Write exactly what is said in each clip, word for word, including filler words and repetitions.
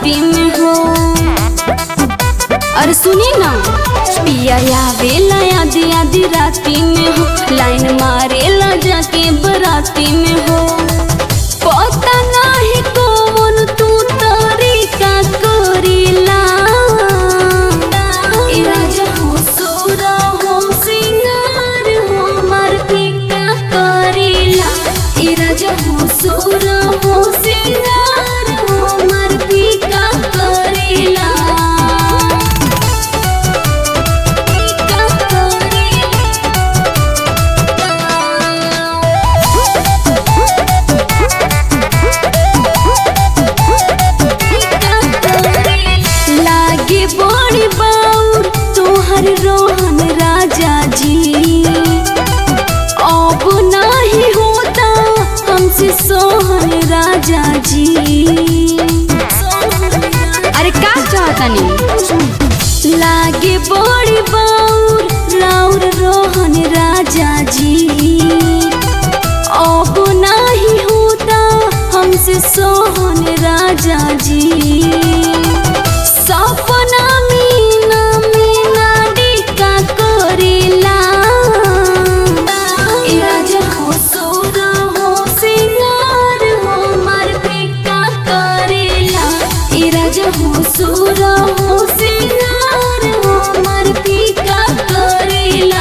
राती में हो। अरे सुनी ना, पिया आवेला आधी आधी राती में हो, लाइन मारेला जाके बराती में हो। पता नहीं कौन तू तरीका करीला, ए राजा हो सोरा हो सिंगार हो मार फीका करीला, ए राजा हो सोरा हो सिंगार हो मार फीका करीला। बड़ी बाउर तोहर रोहन राजा जी, अब नहीं होता हमसे सोहन राजा जी। अरे का चाहतनी, लागे बड़ी बाउर राउर रोहन राजा जी, अब नहीं होता हमसे सोहन राजा जी। सपना मीना मीना डिका करेला, ए राजा हो सोरा हो सिंगार हो मार फीका करेला, ए राजा हो सोरा हो सिंगार हो मार फीका करेला।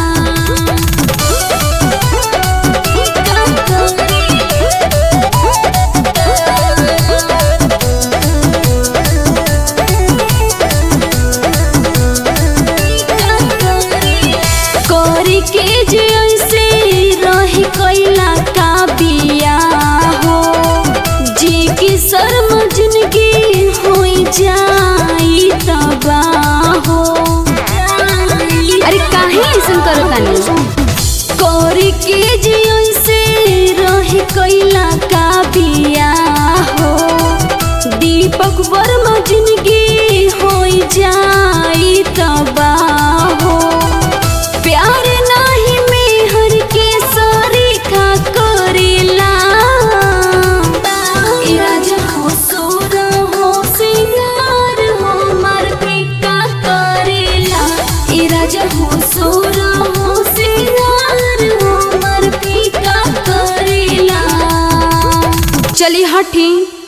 के जैसे रही कैला का बिया हो, जी की शर्म जिंदगी हो जाई तबाह हो। अरे काहे ऐसन करतानी, कोरी के जैसे रही कैला का बिया हो, दीपक वर्मा जिंदगी हो जाई तबाह हो। प्यार नहीं मेहर के सरीखा करेला, ए राजा हो सोरा हो सिंगार हो मार फीका करेला, ए राजा हो सोरा हो सिंगार हो मार फीका करेला। चली हठी।